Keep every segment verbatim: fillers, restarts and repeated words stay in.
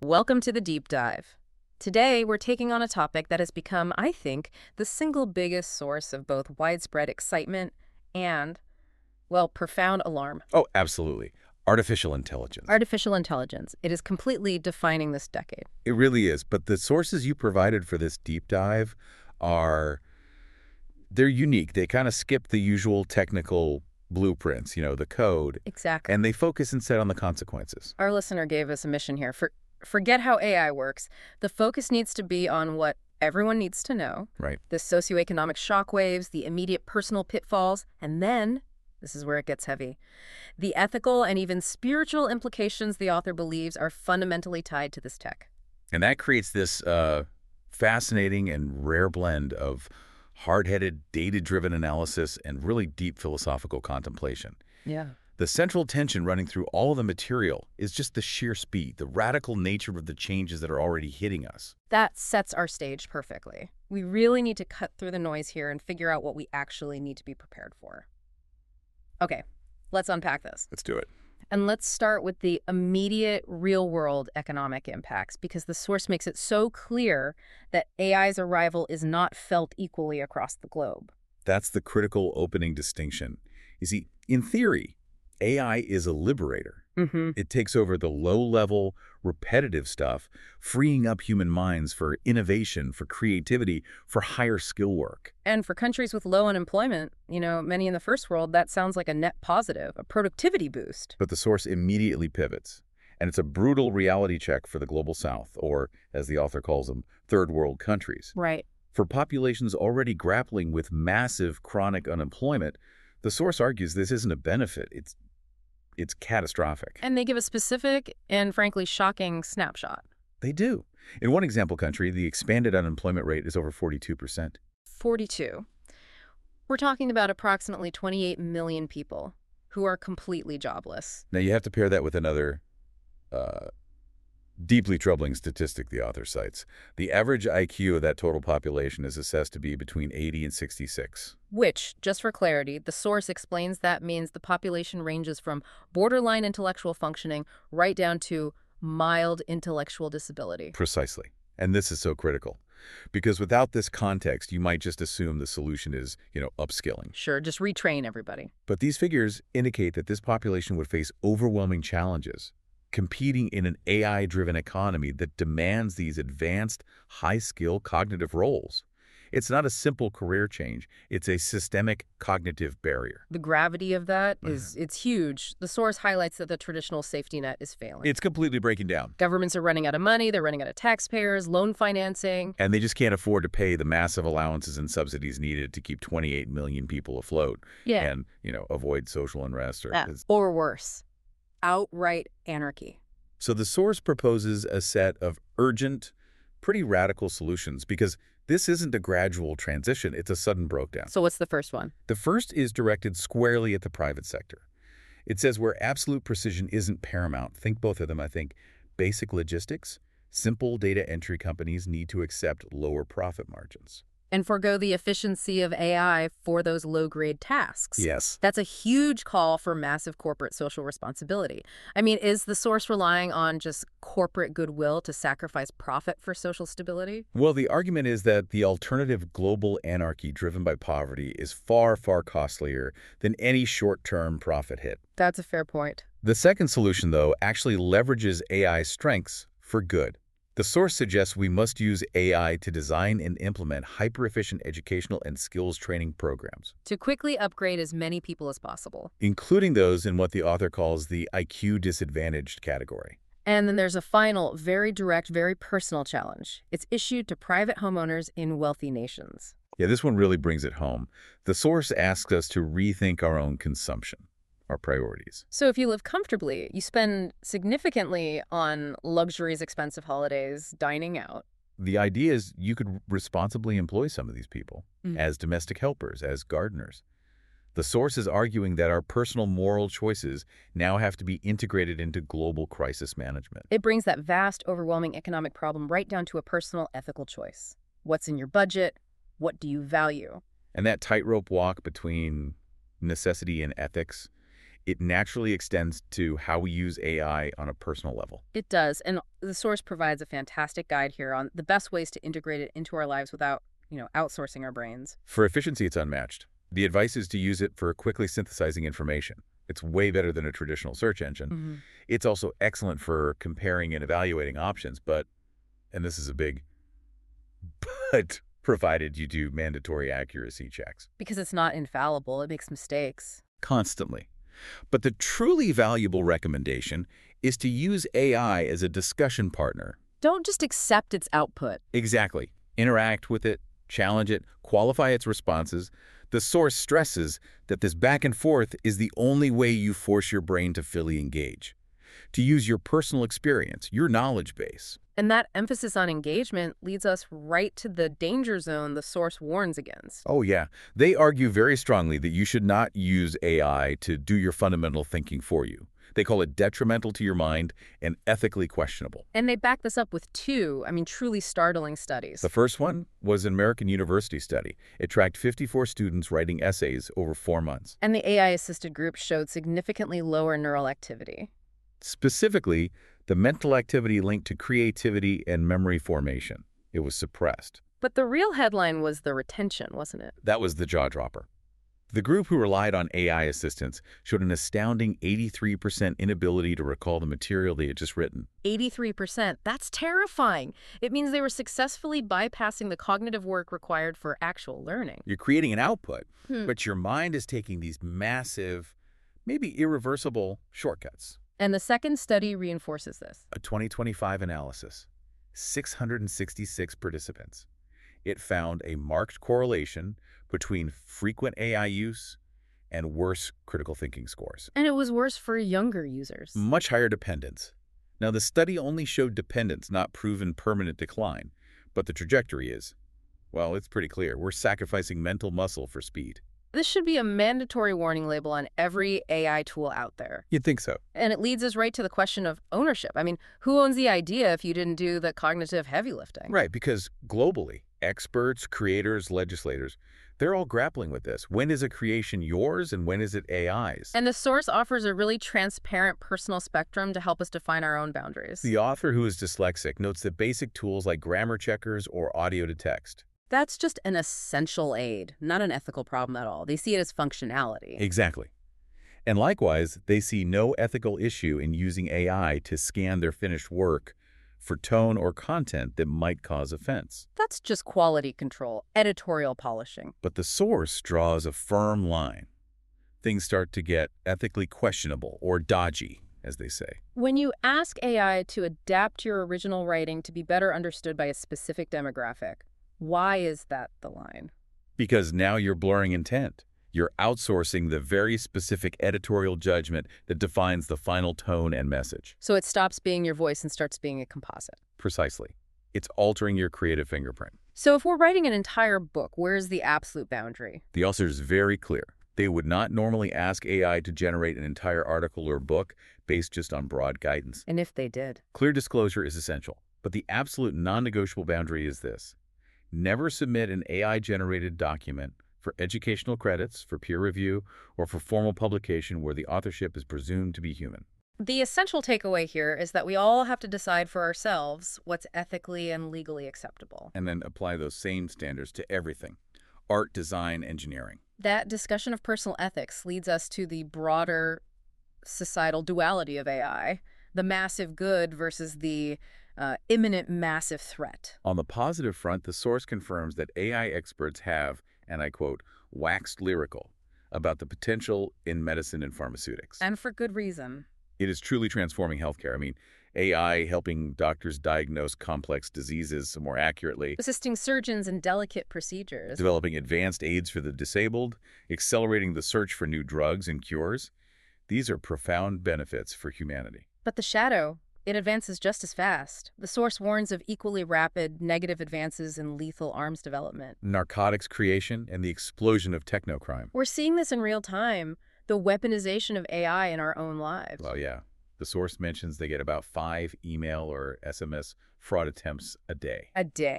Welcome to the deep dive. Today, we're taking on a topic that has become, I think, the single biggest source of both widespread excitement and, well, profound alarm. Oh, absolutely. Artificial intelligence. Artificial intelligence. It is completely defining this decade. It really is. But the sources you provided for this deep dive are, they're unique. They kind of skip the usual technical blueprints, you know, the code. Exactly. And they focus instead on the consequences. Our listener gave us a mission here. For, forget how A I works. The focus needs to be on what everyone needs to know. Right. The socioeconomic shockwaves, the immediate personal pitfalls, and then, this is where it gets heavy, the ethical and even spiritual implications the author believes are fundamentally tied to this tech. And that creates this uh, fascinating and rare blend of hard-headed, data-driven analysis and really deep philosophical contemplation. Yeah. The central tension running through all of the material is just the sheer speed, the radical nature of the changes that are already hitting us. That sets our stage perfectly. We really need to cut through the noise here and figure out what we actually need to be prepared for. Okay, let's unpack this. Let's do it. And let's start with the immediate real-world economic impacts, because the source makes it so clear that A I's arrival is not felt equally across the globe. That's the critical opening distinction. You see, in theory, A I is a liberator. Mm-hmm. It takes over the low-level, repetitive stuff, freeing up human minds for innovation, for creativity, for higher skill work. And for countries with low unemployment, you know, many in the first world, that sounds like a net positive, a productivity boost. But the source immediately pivots. And it's a brutal reality check for the Global South, or, as the author calls them, third world countries. Right. For populations already grappling with massive chronic unemployment, the source argues this isn't a benefit. It's It's catastrophic. And they give a specific and, frankly, shocking snapshot. They do. In one example country, the expanded unemployment rate is over forty-two percent. forty-two. We're talking about approximately twenty-eight million people who are completely jobless. Now, you have to pair that with another uh, deeply troubling statistic the author cites. The average I Q of that total population is assessed to be between eighty and sixty-six. Which, just for clarity, the source explains that means the population ranges from borderline intellectual functioning right down to mild intellectual disability. Precisely. And this is so critical. Because without this context, you might just assume the solution is, you know, upskilling. Sure, just retrain everybody. But these figures indicate that this population would face overwhelming challenges, competing in an A I-driven economy that demands these advanced, high-skill cognitive roles. It's not a simple career change. It's a systemic cognitive barrier. The gravity of that is, it's huge. The source highlights that the traditional safety net is failing. It's completely breaking down. Governments are running out of money, they're running out of taxpayers, loan financing. And they just can't afford to pay the massive allowances and subsidies needed to keep twenty-eight million people afloat. Yeah. And, you know, avoid social unrest. Or, Uh, or worse, outright anarchy. So the source proposes a set of urgent, pretty radical solutions because this isn't a gradual transition, it's a sudden breakdown. So what's the first one? The first is directed squarely at the private sector. It says where absolute precision isn't paramount, think both of them, I think, basic logistics, simple data entry companies need to accept lower profit margins. And forego the efficiency of A I for those low-grade tasks. Yes. That's a huge call for massive corporate social responsibility. I mean, is the source relying on just corporate goodwill to sacrifice profit for social stability? Well, the argument is that the alternative global anarchy driven by poverty is far, far costlier than any short-term profit hit. That's a fair point. The second solution, though, actually leverages A I's strengths for good. The source suggests we must use A I to design and implement hyper-efficient educational and skills training programs, To quickly upgrade as many people as possible. including those in what the author calls the I Q disadvantaged category. And then there's a final, very direct, very personal challenge. It's issued to private homeowners in wealthy nations. Yeah, this one really brings it home. The source asks us to rethink our own consumption, our priorities. So if you live comfortably, you spend significantly on luxuries, expensive holidays, dining out. The idea is you could responsibly employ some of these people Mm. as domestic helpers, as gardeners. The source is arguing that our personal moral choices now have to be integrated into global crisis management. It brings that vast, overwhelming economic problem right down to a personal ethical choice. What's in your budget? What do you value? And that tightrope walk between necessity and ethics, It naturally extends to how we use A I on a personal level. It does, and the source provides a fantastic guide here on the best ways to integrate it into our lives without, you know, outsourcing our brains. For efficiency, it's unmatched. The advice is to use it for quickly synthesizing information. It's way better than a traditional search engine. Mm-hmm. It's also excellent for comparing and evaluating options, but, and this is a big but, provided you do mandatory accuracy checks. Because it's not infallible, it makes mistakes. Constantly. But the truly valuable recommendation is to use A I as a discussion partner. Don't just accept its output. Exactly. Interact with it, challenge it, qualify its responses. The source stresses that this back and forth is the only way you force your brain to fully engage, to use your personal experience, your knowledge base. And that emphasis on engagement leads us right to the danger zone the source warns against. Oh, yeah. They argue very strongly that you should not use A I to do your fundamental thinking for you. They call it detrimental to your mind and ethically questionable. And they back this up with two, I mean, truly startling studies. The first one was an American university study. It tracked fifty-four students writing essays over four months. And the A I-assisted group showed significantly lower neural activity. Specifically, the mental activity linked to creativity and memory formation. It was suppressed. But the real headline was the retention, wasn't it? That was the jaw-dropper. The group who relied on A I assistance showed an astounding eighty-three percent inability to recall the material they had just written. eighty-three percent. That's terrifying. It means they were successfully bypassing the cognitive work required for actual learning. You're creating an output, Hmm. but your mind is taking these massive, maybe irreversible shortcuts. And the second study reinforces this. A twenty twenty-five analysis, six hundred sixty-six participants. It found a marked correlation between frequent A I use and worse critical thinking scores. And it was worse for younger users. Much higher dependence. Now, the study only showed dependence, not proven permanent decline, but the trajectory is, well, it's pretty clear. We're sacrificing mental muscle for speed. This should be a mandatory warning label on every A I tool out there. You'd think so. And it leads us right to the question of ownership. I mean, who owns the idea if you didn't do the cognitive heavy lifting? Right, because globally, experts, creators, legislators, they're all grappling with this. When is a creation yours and when is it A I's? And the source offers a really transparent personal spectrum to help us define our own boundaries. The author, who is dyslexic, notes that basic tools like grammar checkers or audio to text. That's just an essential aid, not an ethical problem at all. They see it as functionality. Exactly. And likewise, they see no ethical issue in using A I to scan their finished work for tone or content that might cause offense. That's just quality control, editorial polishing. But the source draws a firm line. Things start to get ethically questionable or dodgy, as they say. When you ask A I to adapt your original writing to be better understood by a specific demographic, why is that the line? Because now you're blurring intent. You're outsourcing the very specific editorial judgment that defines the final tone and message. So it stops being your voice and starts being a composite. Precisely. It's altering your creative fingerprint. So if we're writing an entire book, where's the absolute boundary? The author is very clear. They would not normally ask A I to generate an entire article or book based just on broad guidance. And if they did? Clear disclosure is essential, but the absolute non-negotiable boundary is this. Never submit an A I-generated document for educational credits, for peer review, or for formal publication where the authorship is presumed to be human. The essential takeaway here is that we all have to decide for ourselves what's ethically and legally acceptable. And then apply those same standards to everything. Art, design, engineering. That discussion of personal ethics leads us to the broader societal duality of A I, the massive good versus the uh, imminent massive threat. On the positive front, the source confirms that A I experts have, and I quote, waxed lyrical about the potential in medicine and pharmaceutics. And for good reason. It is truly transforming healthcare. I mean, A I helping doctors diagnose complex diseases more accurately, Assisting surgeons in delicate procedures. developing advanced aids for the disabled, accelerating the search for new drugs and cures. These are profound benefits for humanity. But the shadow, it advances just as fast. The source warns of equally rapid negative advances in lethal arms development. Narcotics creation and the explosion of technocrime. We're seeing this in real time, the weaponization of A I in our own lives. Well, yeah. The source mentions they get about five email or S M S fraud attempts a day. A day.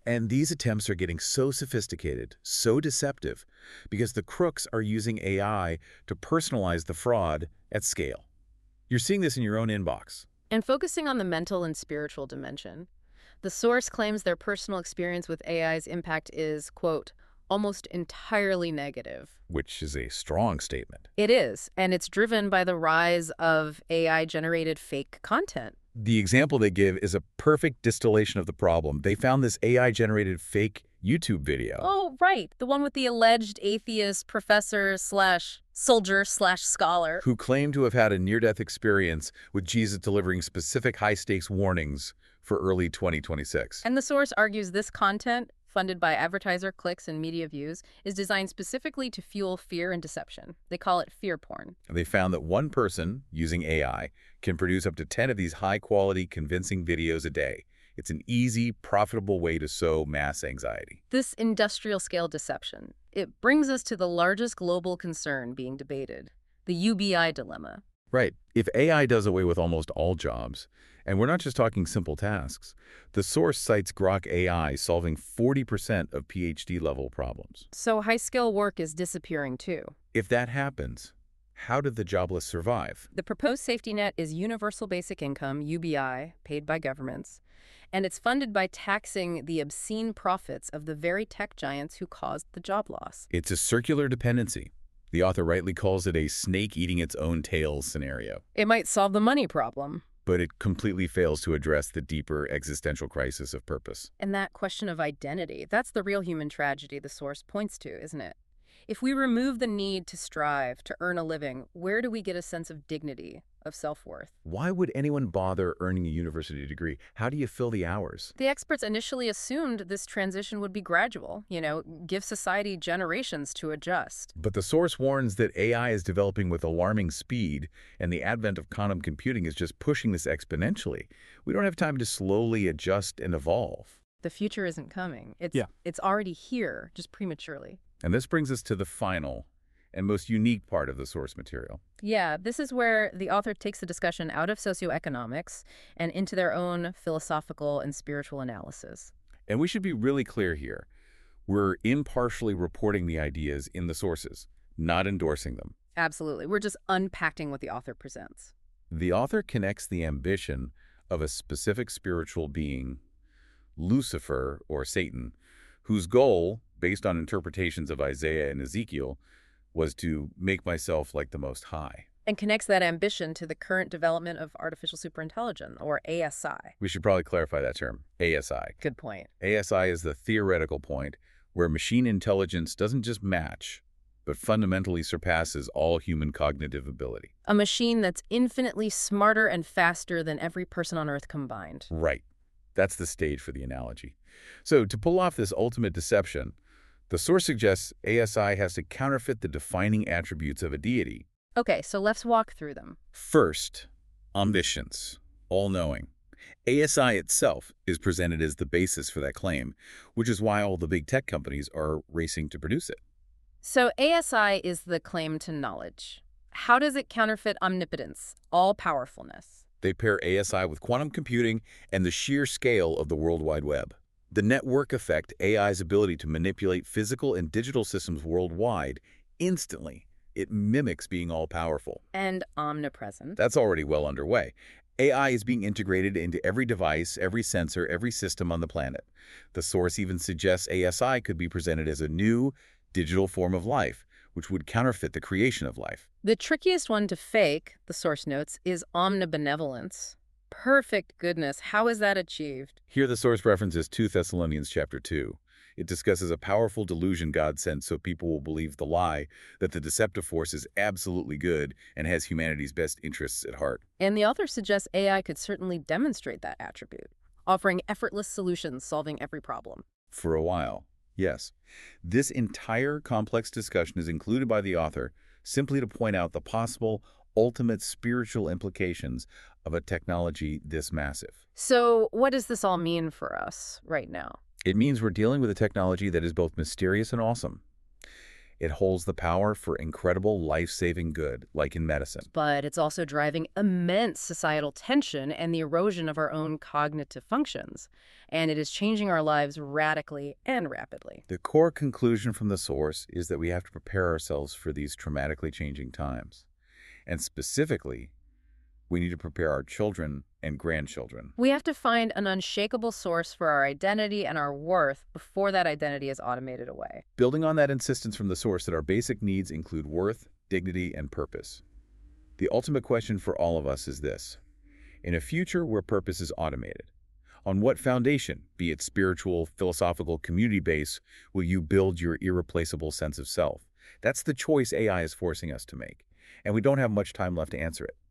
And these attempts are getting so sophisticated, so deceptive, because the crooks are using A I to personalize the fraud at scale. You're seeing this in your own inbox. And focusing on the mental and spiritual dimension, the source claims their personal experience with A I's impact is, quote, almost entirely negative. Which is a strong statement. It is, and it's driven by the rise of A I-generated fake content. The example they give is a perfect distillation of the problem. They found this A I-generated fake YouTube video. Oh, right. The one with the alleged atheist professor slash soldier slash scholar. Who claimed to have had a near-death experience with Jesus delivering specific high-stakes warnings for early twenty twenty-six. And the source argues this content, funded by advertiser clicks and media views, is designed specifically to fuel fear and deception. They call it fear porn. They found that one person, using A I, can produce up to ten of these high-quality, convincing videos a day. It's an easy, profitable way to sow mass anxiety. This industrial-scale deception, it brings us to the largest global concern being debated, the U B I dilemma. Right. If A I does away with almost all jobs, and we're not just talking simple tasks, the source cites Grok A I solving forty percent of PhD level problems. So high-skill work is disappearing too. If that happens, how do the jobless survive? The proposed safety net is Universal Basic Income, U B I, paid by governments, and it's funded by taxing the obscene profits of the very tech giants who caused the job loss. It's a circular dependency. The author rightly calls it a snake eating its own tail scenario. It might solve the money problem, But it completely fails to address the deeper existential crisis of purpose. and that question of identity, that's the real human tragedy the source points to, isn't it? If we remove the need to strive, to earn a living, where do we get a sense of dignity, of self-worth? Why would anyone bother earning a university degree? How do you fill the hours? The experts initially assumed this transition would be gradual, you know, give society generations to adjust. But the source warns that A I is developing with alarming speed, and the advent of quantum computing is just pushing this exponentially. We don't have time to slowly adjust and evolve. The future isn't coming. It's, Yeah. it's already here, just prematurely. And this brings us to the final and most unique part of the source material. Yeah, this is where the author takes the discussion out of socioeconomics and into their own philosophical and spiritual analysis. And we should be really clear here. We're impartially reporting the ideas in the sources, not endorsing them. Absolutely. We're just unpacking what the author presents. The author connects the ambition of a specific spiritual being, Lucifer or Satan, whose goal, based on interpretations of Isaiah and Ezekiel, was to make myself like the Most High. And connects that ambition to the current development of artificial superintelligence, or A S I. We should probably clarify that term, A S I. Good point. A S I is the theoretical point where machine intelligence doesn't just match, but fundamentally surpasses all human cognitive ability. A machine that's infinitely smarter and faster than every person on Earth combined. Right. That's the stage for the analogy. So to pull off this ultimate deception, the source suggests A S I has to counterfeit the defining attributes of a deity. Okay, so let's walk through them. First, omniscience, all-knowing. A S I itself is presented as the basis for that claim, which is why all the big tech companies are racing to produce it. So A S I is the claim to knowledge. How does it counterfeit omnipotence, all-powerfulness? They pair A S I with quantum computing and the sheer scale of the World Wide Web. The network effect, A I's ability to manipulate physical and digital systems worldwide instantly. It mimics being all-powerful. And omnipresent. That's already well underway. A I is being integrated into every device, every sensor, every system on the planet. The source even suggests A S I could be presented as a new, digital form of life, which would counterfeit the creation of life. The trickiest one to fake, the source notes, is omnibenevolence. Perfect goodness, how is that achieved? Here the source references Second Thessalonians chapter two. It discusses a powerful delusion God sent so people will believe the lie that the deceptive force is absolutely good and has humanity's best interests at heart. And the author suggests A I could certainly demonstrate that attribute, offering effortless solutions solving every problem. For a while, yes. This entire complex discussion is included by the author simply to point out the possible ultimate spiritual implications of a technology this massive. So what does this all mean for us right now? It means we're dealing with a technology that is both mysterious and awesome. It holds the power for incredible life-saving good, like in medicine. But it's also driving immense societal tension and the erosion of our own cognitive functions. And it is changing our lives radically and rapidly. The core conclusion from the source is that we have to prepare ourselves for these dramatically changing times. And specifically, we need to prepare our children and grandchildren. We have to find an unshakable source for our identity and our worth before that identity is automated away. Building on that insistence from the source that our basic needs include worth, dignity, and purpose. The ultimate question for all of us is this. In a future where purpose is automated, on what foundation, be it spiritual, philosophical, community base, will you build your irreplaceable sense of self? That's the choice A I is forcing us to make, and we don't have much time left to answer it.